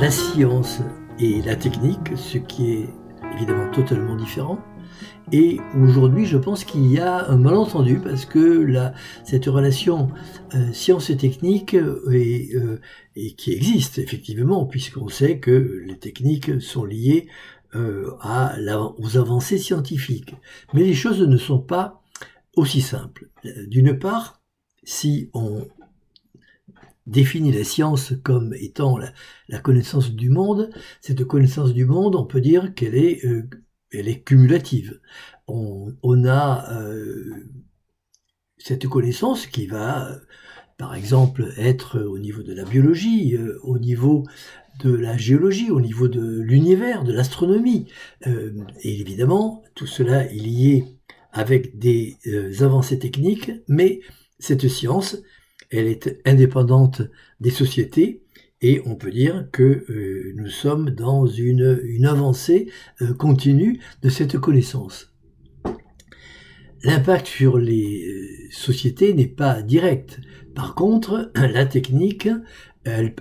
la science et la technique, ce qui est évidemment totalement différent. Et aujourd'hui, je pense qu'il y a un malentendu parce que cette relation science et technique et qui existe effectivement, puisqu'on sait que les techniques sont liées aux avancées scientifiques. Mais les choses ne sont pas aussi simples. D'une part, si on définit la science comme étant la connaissance du monde, cette connaissance du monde, on peut dire qu'elle est cumulative. On a cette connaissance qui va, par exemple, être au niveau de la biologie, au niveau de la géologie, au niveau de l'univers, de l'astronomie. Et évidemment, tout cela est lié avec des avancées techniques, mais cette science, elle est indépendante des sociétés. Et on peut dire que nous sommes dans une avancée continue de cette connaissance. L'impact sur les sociétés n'est pas direct. Par contre, la technique, elle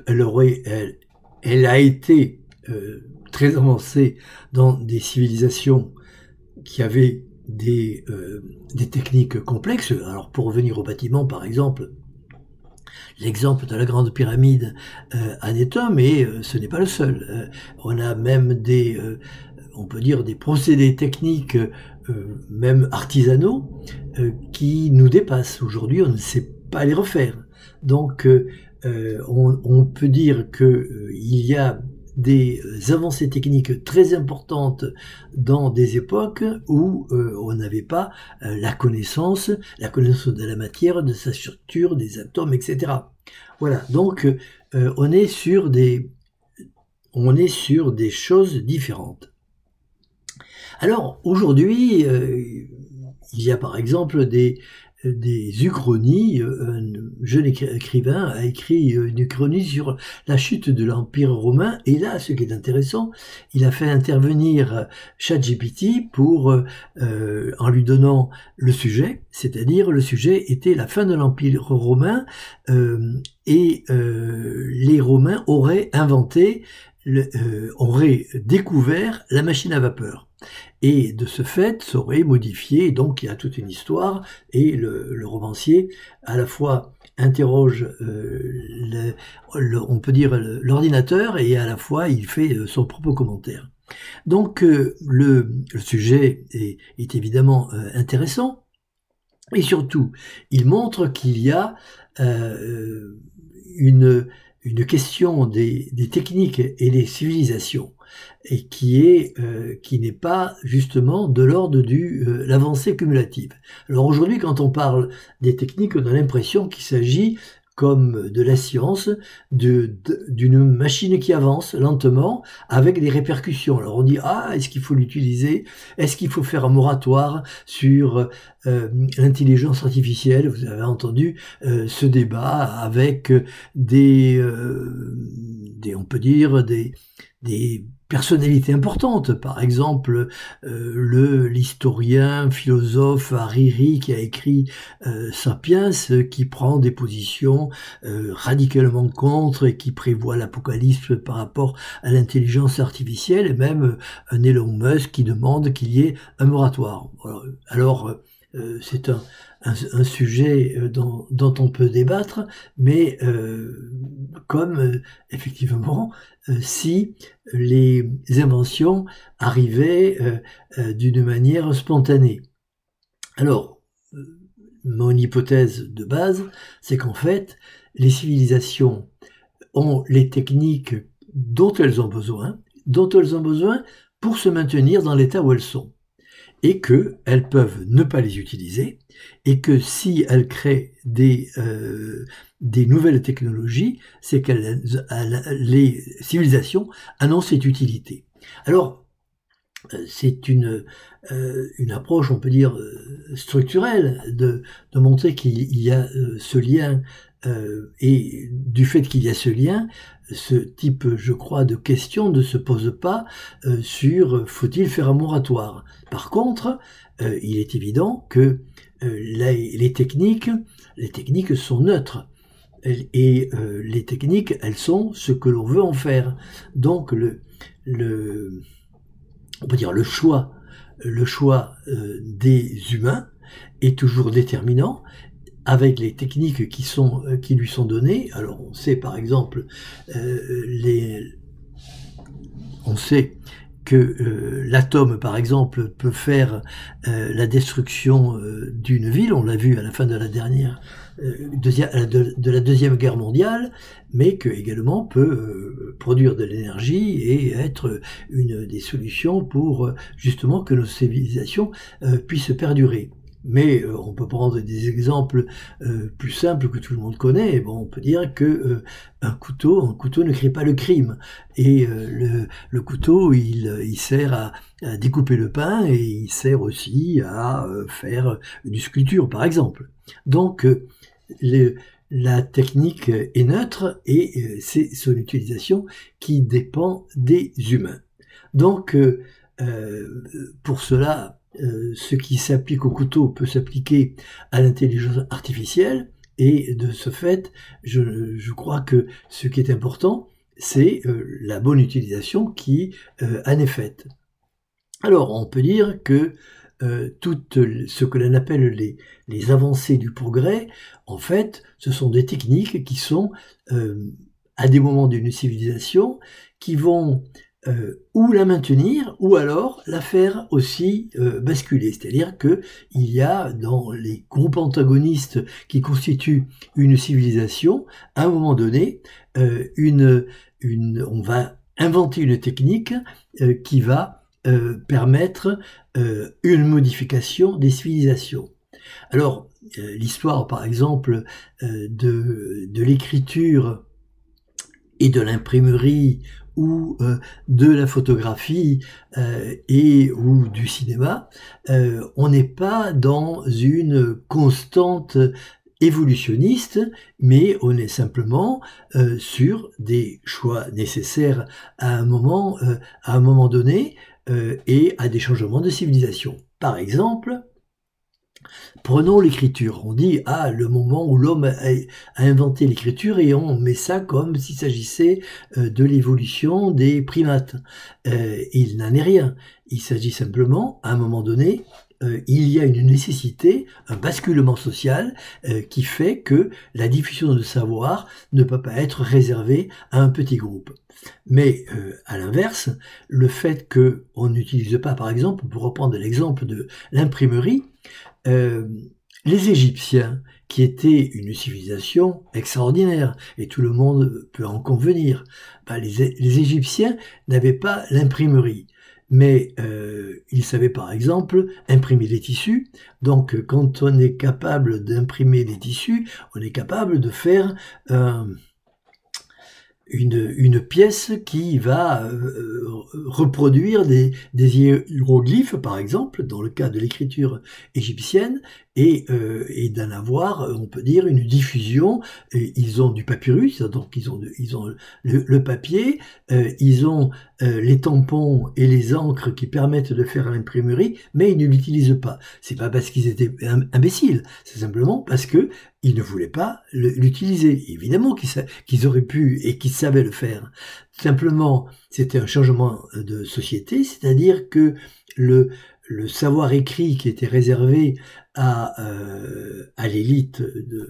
a été très avancée dans des civilisations qui avaient des techniques complexes. Alors pour revenir au bâtiment, par exemple, l'exemple de la Grande Pyramide en est un, mais ce n'est pas le seul. On a même on peut dire des procédés techniques, même artisanaux, qui nous dépassent. Aujourd'hui, on ne sait pas les refaire. Donc, on peut dire qu'il y a des avancées techniques très importantes dans des époques où on n'avait pas la connaissance de la matière, de sa structure, des atomes, etc. Voilà, donc on est sur des choses différentes. Alors aujourd'hui, il y a par exemple des uchronies. Un jeune écrivain a écrit une uchronie sur la chute de l'Empire romain, et là, ce qui est intéressant, il a fait intervenir ChatGPT en lui donnant le sujet, c'est-à-dire le sujet était la fin de l'Empire romain, et les Romains auraient découvert la machine à vapeur. Et de ce fait, ça aurait modifié, donc il y a toute une histoire, et le romancier, à la fois interroge, on peut dire, l'ordinateur, et à la fois il fait son propre commentaire. Donc le sujet est évidemment intéressant, et surtout, il montre qu'il y a une question des techniques et des civilisations, et qui n'est pas justement de l'ordre de l'avancée cumulative. Alors aujourd'hui, quand on parle des techniques, on a l'impression qu'il s'agit, comme de la science, d'une machine qui avance lentement avec des répercussions. Alors on dit, est-ce qu'il faut l'utiliser? Est-ce qu'il faut faire un moratoire sur l'intelligence artificielle? Vous avez entendu ce débat avec on peut dire, des personnalités importantes, par exemple l'historien, philosophe Hariri qui a écrit Sapiens, qui prend des positions radicalement contre et qui prévoit l'apocalypse par rapport à l'intelligence artificielle, et même un Elon Musk qui demande qu'il y ait un moratoire. Alors c'est un sujet dont on peut débattre, mais comme effectivement, si les inventions arrivaient d'une manière spontanée. Alors, mon hypothèse de base, c'est qu'en fait, les civilisations ont les techniques dont elles ont besoin pour se maintenir dans l'état où elles sont, et qu'elles peuvent ne pas les utiliser, et que si elles créent des nouvelles technologies, c'est que les civilisations en ont cette utilité. Alors, c'est une approche, on peut dire, structurelle, de montrer qu'il y a ce lien, et du fait qu'il y a ce lien, ce type, je crois, de question ne se pose pas sur faut-il faire un moratoire. Par contre, il est évident que les techniques sont neutres. les techniques, elles sont ce que l'on veut en faire. Donc on peut dire le choix des humains est toujours déterminant avec les techniques qui lui sont données. Alors on sait par exemple on sait que l'atome, par exemple, peut faire la destruction d'une ville. On l'a vu à la fin de la Deuxième Guerre mondiale, mais que également peut produire de l'énergie et être une des solutions pour justement que nos civilisations puissent perdurer. Mais on peut prendre des exemples plus simples que tout le monde connaît. Bon, on peut dire que un couteau ne crée pas le crime. Et le couteau, il sert à découper le pain et il sert aussi à faire une sculpture, par exemple. Donc, la technique est neutre et c'est son utilisation qui dépend des humains. Donc, pour cela, ce qui s'applique au couteau peut s'appliquer à l'intelligence artificielle, et de ce fait, je crois que ce qui est important, c'est la bonne utilisation qui en est faite. Alors, on peut dire que tout ce que l'on appelle les avancées du progrès, en fait, ce sont des techniques qui sont, à des moments d'une civilisation, qui vont ou la maintenir, ou alors la faire aussi basculer. C'est-à-dire que il y a dans les groupes antagonistes qui constituent une civilisation, à un moment donné, on va inventer une technique qui va permettre une modification des civilisations. Alors, l'histoire, par exemple, de l'écriture et de l'imprimerie ou de la photographie ou du cinéma, on n'est pas dans une constante évolutionniste, mais on est simplement sur des choix nécessaires à un moment donné et à des changements de civilisation. Par exemple, prenons l'écriture. On dit, le moment où l'homme a inventé l'écriture, et on met ça comme s'il s'agissait de l'évolution des primates. Il n'en est rien. Il s'agit simplement, à un moment donné, il y a une nécessité, un basculement social qui fait que la diffusion de savoir ne peut pas être réservée à un petit groupe. Mais à l'inverse, le fait qu'on n'utilise pas, par exemple, pour reprendre l'exemple de l'imprimerie, les Égyptiens, qui étaient une civilisation extraordinaire, et tout le monde peut en convenir, les Égyptiens n'avaient pas l'imprimerie, mais ils savaient par exemple imprimer des tissus. Donc quand on est capable d'imprimer des tissus, on est capable de faire une pièce qui va reproduire des hiéroglyphes, par exemple, dans le cas de l'écriture égyptienne, et d'en avoir, on peut dire, une diffusion. Et ils ont du papyrus, donc ils ont le papier, ils ont les tampons et les encres qui permettent de faire l'imprimerie, mais ils ne l'utilisent pas. C'est pas parce qu'ils étaient imbéciles, c'est simplement parce que ils ne voulaient pas l'utiliser. Évidemment qu'ils auraient pu et qu'ils savaient le faire. Simplement, c'était un changement de société, c'est-à-dire que le savoir écrit qui était réservé à l'élite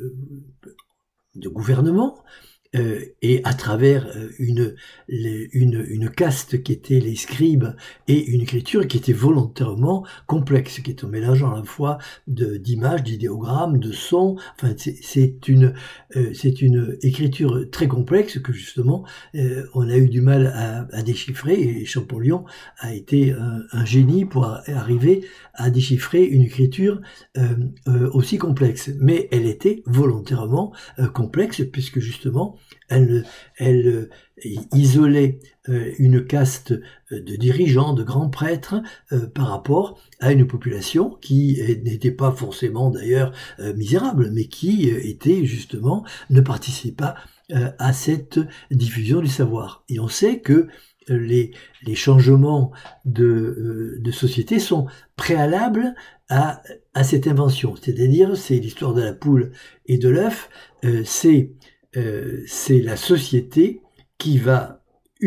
de gouvernement, et à travers une caste qui était les scribes et une écriture qui était volontairement complexe, qui est un mélange à la fois d'images, d'idéogrammes, de sons. Enfin, c'est une écriture très complexe que justement on a eu du mal à déchiffrer, et Champollion a été un génie pour arriver à déchiffrer une écriture aussi complexe. Mais elle était volontairement complexe, puisque justement elle isolait une caste de dirigeants, de grands prêtres par rapport à une population qui n'était pas forcément d'ailleurs misérable, mais qui était justement, ne participait pas à cette diffusion du savoir. Et on sait que les changements de société sont préalables à cette invention. C'est-à-dire, c'est l'histoire de la poule et de l'œuf, c'est c'est la société qui va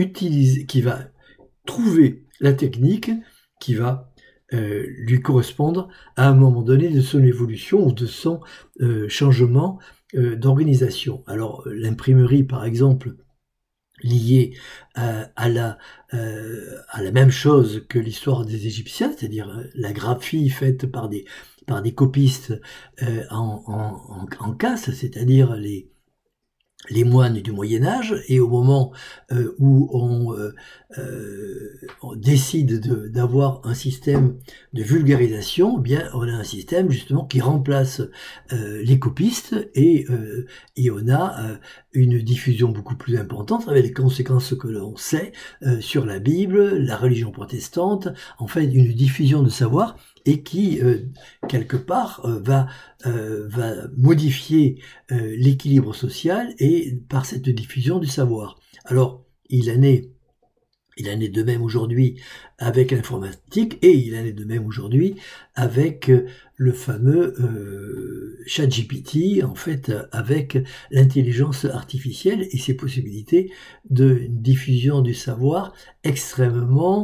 trouver la technique qui va lui correspondre à un moment donné de son évolution ou de son changement d'organisation. Alors l'imprimerie, par exemple, liée à la même chose que l'histoire des Égyptiens, c'est-à-dire la graphie faite par des copistes en caste, c'est-à-dire les moines du Moyen Âge, et au moment où on décide d'avoir un système de vulgarisation, eh bien on a un système justement qui remplace les copistes et on a une diffusion beaucoup plus importante avec les conséquences que l'on sait sur la Bible, la religion protestante, en fait une diffusion de savoir et qui quelque part va modifier l'équilibre social et par cette diffusion du savoir. Alors il en est de même aujourd'hui avec l'informatique et il en est de même aujourd'hui avec le fameux ChatGPT, en fait avec l'intelligence artificielle et ses possibilités de diffusion du savoir extrêmement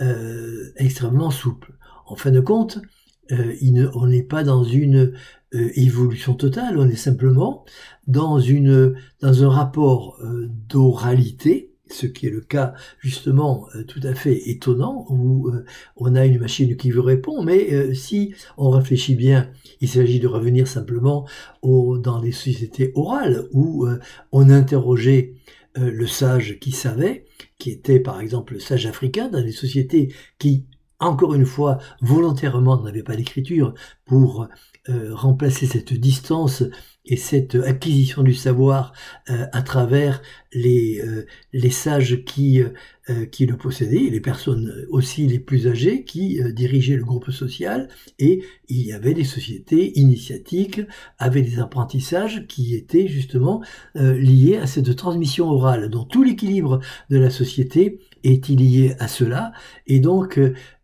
souple. En fin de compte, on n'est pas dans une évolution totale, on est simplement dans un rapport d'oralité, ce qui est le cas justement tout à fait étonnant, où on a une machine qui vous répond, mais si on réfléchit bien, il s'agit de revenir simplement dans les sociétés orales, où on interrogeait le sage qui savait, qui était par exemple le sage africain, dans des sociétés qui, encore une fois, volontairement n'avaient pas d'écriture pour remplacer cette distance et cette acquisition du savoir à travers les sages qui le possédaient, les personnes aussi les plus âgées qui dirigeaient le groupe social, et il y avait des sociétés initiatiques avec des apprentissages qui étaient justement liés à cette transmission orale. Donc tout l'équilibre de la société est lié à cela, et donc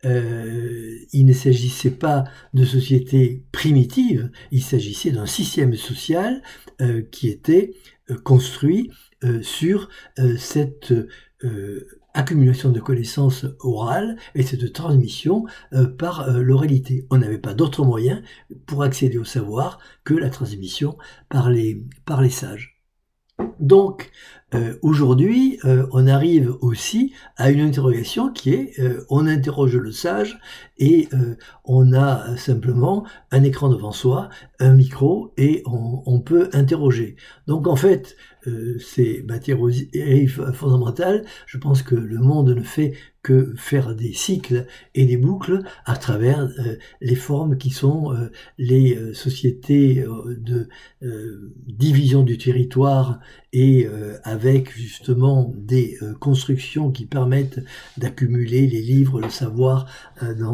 il ne s'agissait pas de sociétés primitives, il s'agissait d'un système social qui était construit sur cette accumulation de connaissances orales et cette transmission par l'oralité. On n'avait pas d'autre moyen pour accéder au savoir que la transmission par les sages. Donc, aujourd'hui, on arrive aussi à une interrogation qui est, on interroge le sage et on a simplement un écran devant soi, un micro et on peut interroger. Donc en fait, c'est ma théorie fondamentale. Je pense que le monde ne fait que faire des cycles et des boucles à travers les formes qui sont les sociétés de division du territoire et avec justement des constructions qui permettent d'accumuler les livres, le savoir dans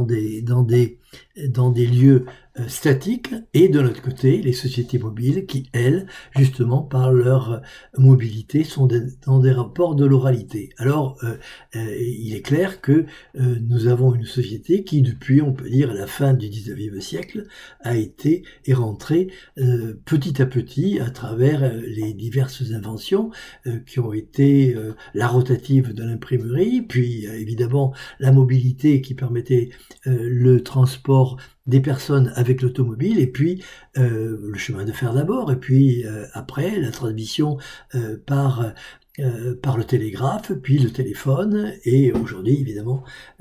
des lieux statiques, et de l'autre côté les sociétés mobiles qui, elles, justement par leur mobilité, sont dans des rapports de l'oralité. Alors il est clair que nous avons une société qui, depuis, on peut dire, à la fin du 19e siècle, est rentrée petit à petit à travers les diverses inventions qui ont été la rotative de l'imprimerie, puis évidemment la mobilité qui permettait le transport des personnes avec l'automobile, et puis le chemin de fer d'abord, et puis après la transmission par le télégraphe, puis le téléphone, et aujourd'hui évidemment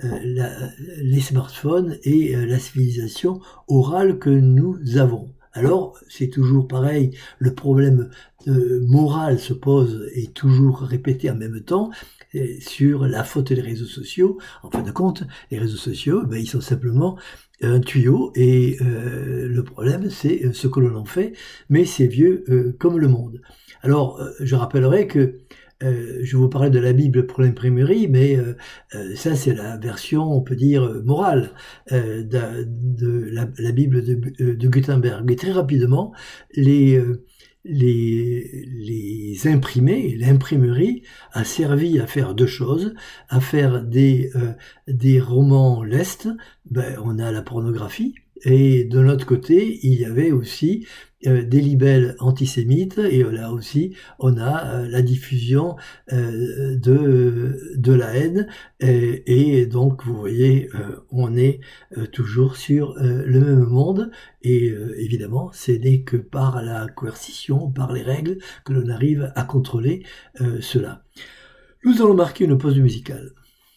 les smartphones et la civilisation orale que nous avons. Alors, c'est toujours pareil, le problème moral se pose et toujours répété en même temps sur la faute des réseaux sociaux. En fin de compte, les réseaux sociaux, ils sont simplement un tuyau, et le problème, c'est ce que l'on en fait, mais c'est vieux comme le monde. Alors, je rappellerai que je vous parlais de la Bible pour l'imprimerie, mais ça c'est la version, on peut dire, morale de la Bible de Gutenberg. Et très rapidement, les imprimés, l'imprimerie a servi à faire deux choses, à faire des romans lestes. On a la pornographie, et de l'autre côté, il y avait aussi des libelles antisémites, et là aussi, on a la diffusion de la haine, et donc vous voyez, on est toujours sur le même monde, et évidemment, ce n'est que par la coercition, par les règles, que l'on arrive à contrôler cela. Nous allons marquer une pause musicale.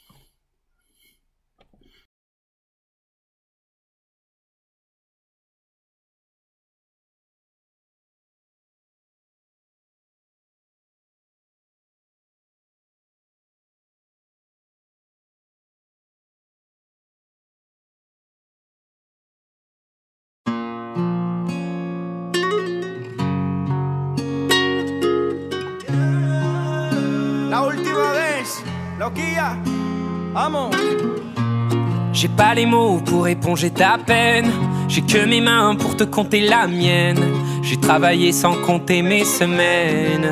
La última vez, loquilla, vamos. J'ai pas les mots pour éponger ta peine. J'ai que mes mains pour te compter la mienne. J'ai travaillé sans compter mes semaines.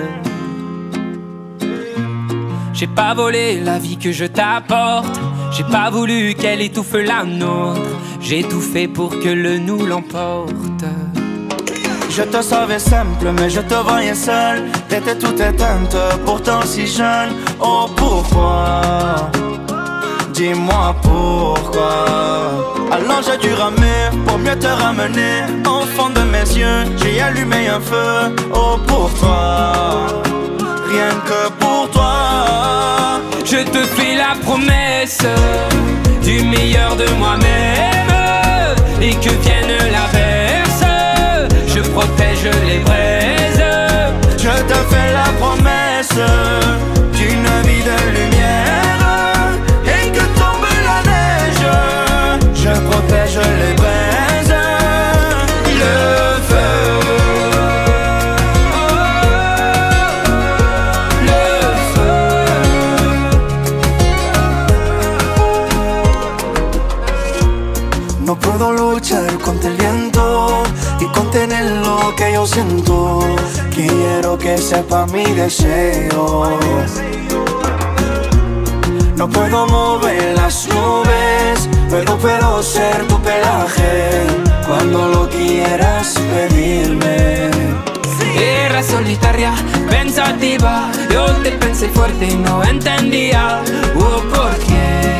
J'ai pas volé la vie que je t'apporte. J'ai pas voulu qu'elle étouffe la nôtre. J'ai tout fait pour que le nous l'emporte. Je te savais simple, mais je te voyais seul. T'étais toute éteinte, pourtant si jeune. Oh pourquoi? Dis-moi pourquoi. Alors j'ai dû ramer pour mieux te ramener. Au fond de mes yeux, j'ai allumé un feu. Oh pour toi, rien que pour toi. Je te fais la promesse du meilleur de moi-même. Et que vienne l'averse, je protège les braises. Je te fais la promesse d'une vie de lumière. Et que tombe la neige, je protège les braises. Le feu, le feu. No puedo luchar contra el viento y contener lo que yo siento. Quiero que sepa mi deseo. No puedo mover las nubes, pero puedo ser tu pelaje cuando lo quieras pedirme. Era solitaria, pensativa. Yo te pensé fuerte y no entendía. ¿Por qué?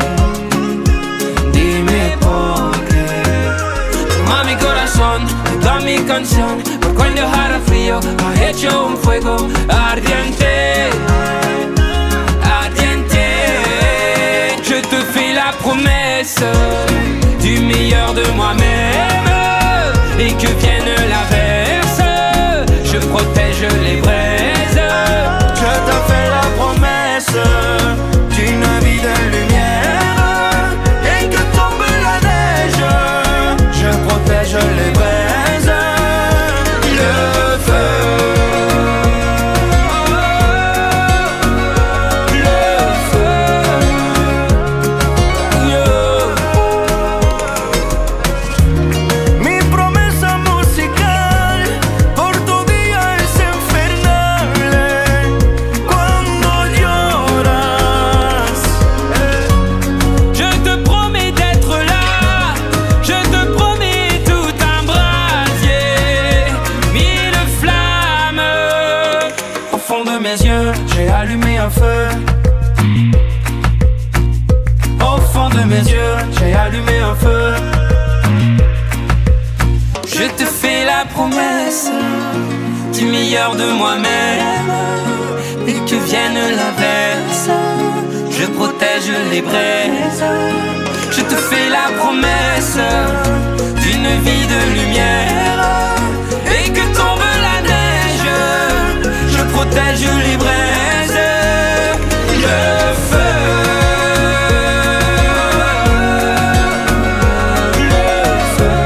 Dime por qué. Toma mi corazón, toda mi canción. Por cuando hará frío, ha hecho un fuego ardiente. Ardiente. Je te fais la promesse du meilleur de moi-même. Et que vienne l'averse, je protège les braises. Je te fais la promesse d'une vie de lumière. Et que tombe la neige, je protège les braises. Le feu, le feu, Mi promesa musical por tu día es infernal. Cuando lloras, Je te promets d'être là, je te promets tout un brasier, mille flammes. au fond de mes yeux, j'ai allumé un feu. Au fond de mes yeux, j'ai allumé un feu. Je te fais la promesse du meilleur de moi-même. Et que vienne l'averse, je protège les braises. Je te fais la promesse d'une vie de lumière. Et que tombe la neige, je protège les braises. Le feu, le feu.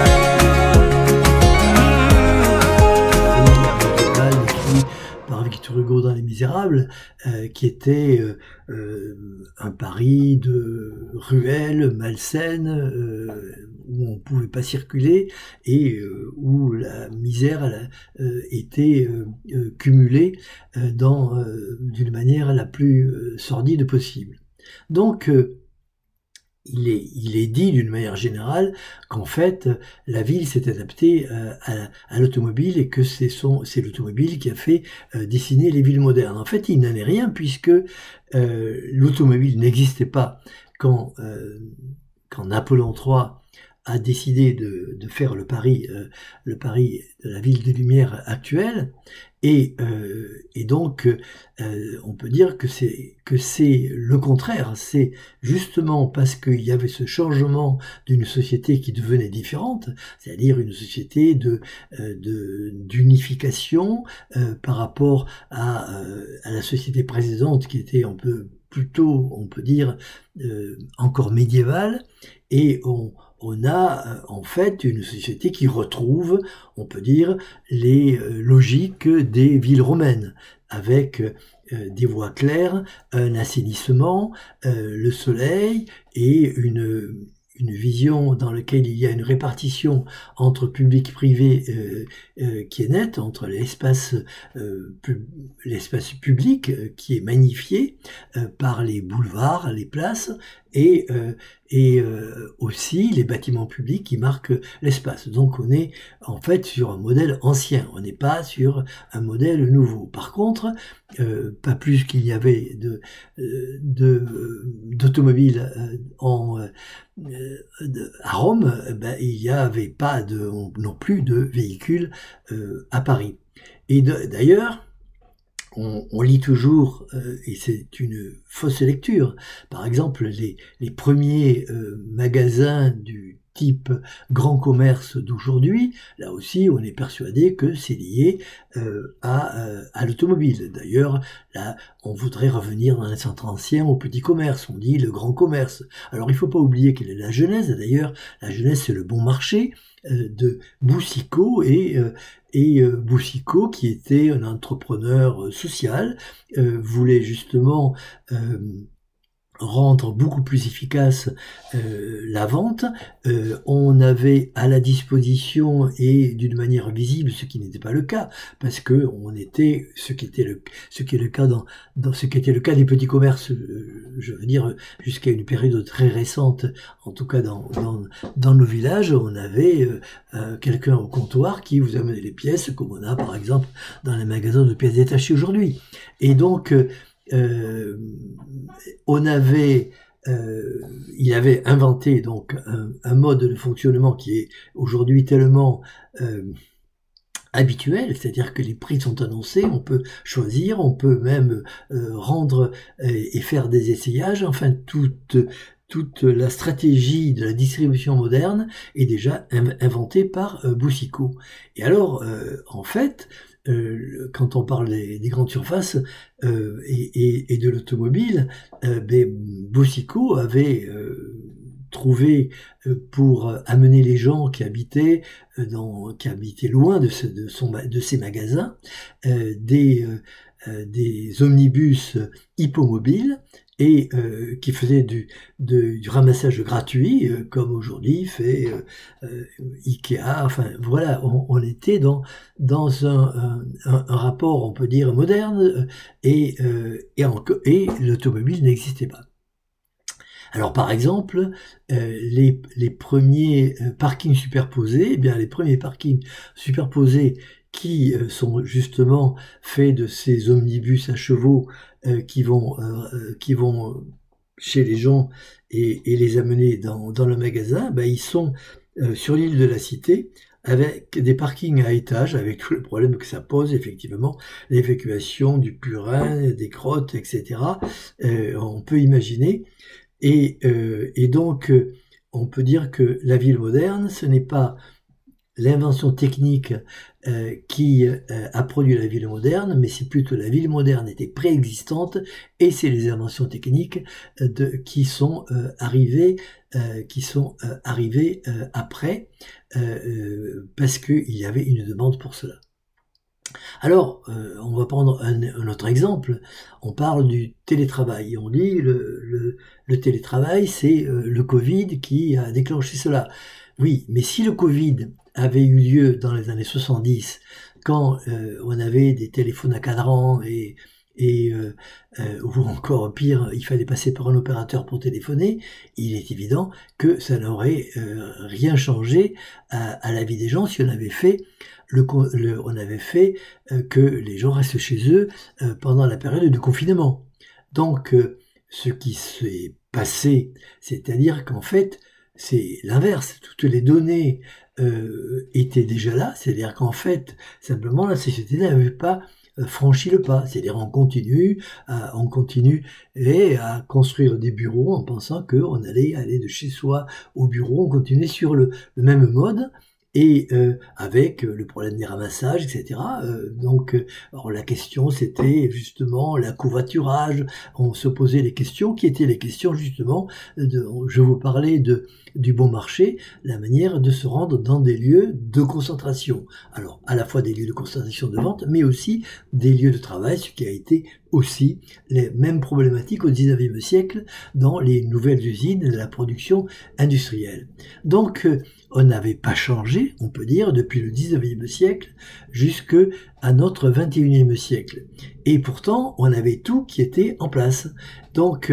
Écrit par Victor Hugo dans Les Misérables, qui était un Paris de ruelles malsaines, où on ne pouvait pas circuler et où la misère était cumulée d'une manière la plus sordide possible. Donc il est dit d'une manière générale qu'en fait la ville s'est adaptée à l'automobile et que c'est l'automobile qui a fait dessiner les villes modernes. En fait, il n'en est rien puisque l'automobile n'existait pas quand Napoléon III a décidé de faire le Paris de la ville des Lumières actuelle, et donc on peut dire que c'est le contraire. C'est justement parce qu'il y avait ce changement d'une société qui devenait différente, c'est-à-dire une société d'unification par rapport à la société précédente qui était un peu plutôt, on peut dire, encore médiévale, et on a en fait une société qui retrouve, on peut dire, les logiques des villes romaines, avec des voies claires, un assainissement, le soleil et une vision dans laquelle il y a une répartition entre public et privé qui est nette, entre l'espace public qui est magnifié par les boulevards, les places, et aussi les bâtiments publics qui marquent l'espace. Donc on est en fait sur un modèle ancien, on n'est pas sur un modèle nouveau. Par contre, pas plus qu'il y avait d'automobiles à Rome, il n'y avait pas non plus de véhicules à Paris. Et d'ailleurs, on lit toujours, et c'est une fausse lecture, par exemple les premiers magasins du type grand commerce d'aujourd'hui, là aussi on est persuadé que c'est lié à l'automobile. D'ailleurs, là on voudrait revenir dans un centre ancien au petit commerce, on dit le grand commerce. Alors il ne faut pas oublier quelle est la genèse, d'ailleurs la genèse c'est le bon marché de Boucicaut, et Boucicaut, qui était un entrepreneur social, voulait justement rendre beaucoup plus efficace la vente. On avait à la disposition et d'une manière visible, ce qui n'était pas le cas, parce que on était ce qui était le cas des petits commerces, je veux dire jusqu'à une période très récente, en tout cas dans nos villages, on avait quelqu'un au comptoir qui vous amenait les pièces, comme on a par exemple dans les magasins de pièces détachées aujourd'hui. Et donc il avait inventé donc un mode de fonctionnement qui est aujourd'hui tellement habituel, c'est-à-dire que les prix sont annoncés, on peut choisir, on peut même rendre et faire des essayages, enfin toute la stratégie de la distribution moderne est déjà inventée par Boucicaut. Et alors, en fait, quand on parle des grandes surfaces et de l'automobile, Boucicaut avait trouvé pour amener les gens qui habitaient loin de ces magasins des omnibus hippomobiles, et qui faisait du ramassage gratuit, comme aujourd'hui fait Ikea. Enfin voilà, on était dans un rapport, on peut dire, moderne, et l'automobile n'existait pas. Alors par exemple, les premiers parkings superposés, eh bien les premiers parkings superposés qui sont justement faits de ces omnibus à chevaux qui vont chez les gens et les amener dans le magasin, ils sont sur l'île de la Cité, avec des parkings à étages, avec tout le problème que ça pose, effectivement, l'évacuation du purin, des crottes, etc. On peut imaginer. Et donc, on peut dire que la ville moderne, ce n'est pas l'invention technique qui a produit la ville moderne, mais c'est plutôt la ville moderne était préexistante, et c'est les inventions techniques qui sont arrivées après, parce qu'il y avait une demande pour cela. Alors, on va prendre un autre exemple. On parle du télétravail. Et on dit le télétravail, c'est le Covid qui a déclenché cela. Oui, mais si le Covid avait eu lieu dans les années 70, quand on avait des téléphones à cadran et ou encore pire, il fallait passer par un opérateur pour téléphoner, il est évident que ça n'aurait rien changé à la vie des gens si on avait fait que les gens restent chez eux pendant la période de confinement. Donc, ce qui s'est passé, c'est-à-dire qu'en fait, c'est l'inverse. Toutes les données étaient déjà là, c'est-à-dire qu'en fait, simplement, la société n'avait pas franchi le pas. C'est-à-dire on continue à construire des bureaux en pensant qu'on allait aller de chez soi au bureau, on continuait sur le même mode. Et avec le problème des ramassages, etc. Alors la question, c'était justement la covoiturage. On se posait les questions, qui étaient les questions justement, je vous parlais du bon marché, la manière de se rendre dans des lieux de concentration. Alors, à la fois des lieux de concentration de vente, mais aussi des lieux de travail, ce qui a été aussi les mêmes problématiques au XIXe siècle dans les nouvelles usines de la production industrielle. Donc, on n'avait pas changé, on peut dire, depuis le XIXe siècle jusqu'à notre XXIe siècle. Et pourtant, on avait tout qui était en place. Donc,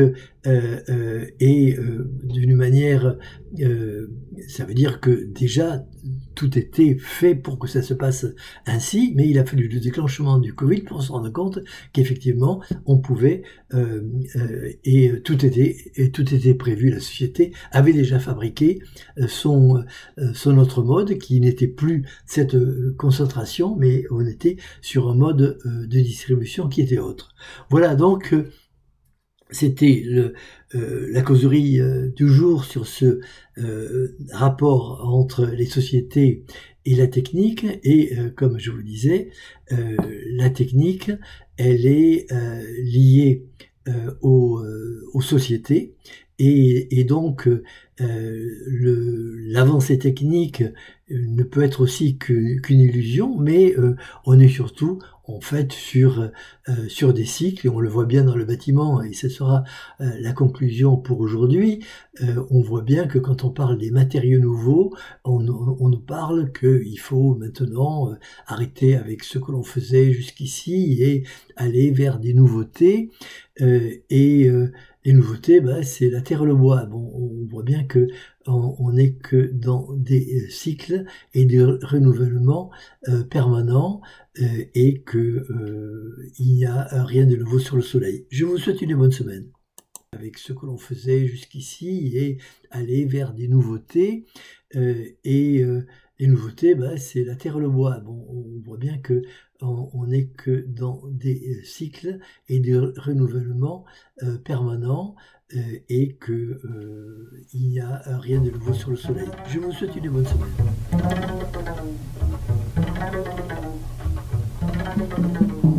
d'une manière, ça veut dire que déjà, tout était fait pour que ça se passe ainsi, mais il a fallu le déclenchement du Covid pour se rendre compte qu'effectivement, on pouvait, tout était prévu. La société avait déjà fabriqué son autre mode, qui n'était plus cette concentration, mais on était sur un mode de distribution qui était autre. Voilà donc... C'était la causerie du jour sur ce rapport entre les sociétés et la technique. Et comme je vous disais, la technique, elle est liée aux sociétés. Et donc, l'avancée technique ne peut être aussi qu'une illusion, mais on est surtout en fait sur des cycles, et on le voit bien dans le bâtiment, et ce sera la conclusion pour aujourd'hui. On voit bien que quand on parle des matériaux nouveaux, on nous parle qu'il faut maintenant arrêter avec ce que l'on faisait jusqu'ici et aller vers des nouveautés. Les nouveautés, c'est la terre et le bois. Bon, on voit bien que on n'est que dans des cycles et des renouvellements permanents et que il n'y a rien de nouveau sur le soleil. Je vous souhaite une bonne semaine. Avec ce que l'on faisait jusqu'ici et aller vers des nouveautés. Les nouveautés, c'est la terre et le bois. Bon, on voit bien que on n'est que dans des cycles et des renouvellements permanents et que il n'y a rien de nouveau sur le soleil. Je vous souhaite une bonne semaine.